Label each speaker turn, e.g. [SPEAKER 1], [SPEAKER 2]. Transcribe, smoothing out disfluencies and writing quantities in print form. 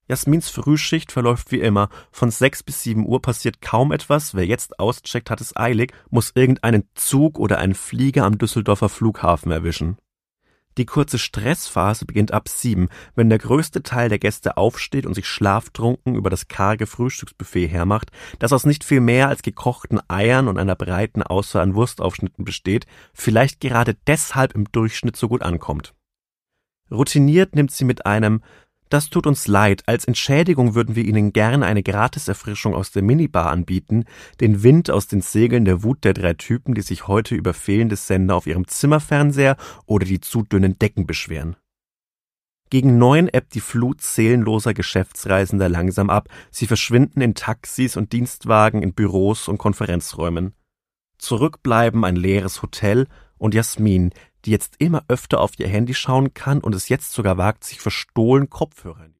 [SPEAKER 1] Jasmins Frühschicht verläuft wie immer. Von 6 bis 7 Uhr passiert kaum etwas. Wer jetzt auscheckt, hat es eilig, muss irgendeinen Zug oder einen Flieger am Düsseldorfer Flughafen erwischen. Die kurze Stressphase beginnt ab 7, wenn der größte Teil der Gäste aufsteht und sich schlaftrunken über das karge Frühstücksbuffet hermacht, das aus nicht viel mehr als gekochten Eiern und einer breiten Auswahl an Wurstaufschnitten besteht, vielleicht gerade deshalb im Durchschnitt so gut ankommt. Routiniert nimmt sie mit einem »Das tut uns leid, als Entschädigung würden wir Ihnen gerne eine Gratiserfrischung aus der Minibar anbieten«, den Wind aus den Segeln der Wut der 3 Typen, die sich heute über fehlende Sender auf ihrem Zimmerfernseher oder die zu dünnen Decken beschweren. Gegen 9 ebbt die Flut seelenloser Geschäftsreisender langsam ab, sie verschwinden in Taxis und Dienstwagen, in Büros und Konferenzräumen. Zurückbleiben ein leeres Hotel und Jasmin, die jetzt immer öfter auf ihr Handy schauen kann und es jetzt sogar wagt, sich verstohlen Kopfhörer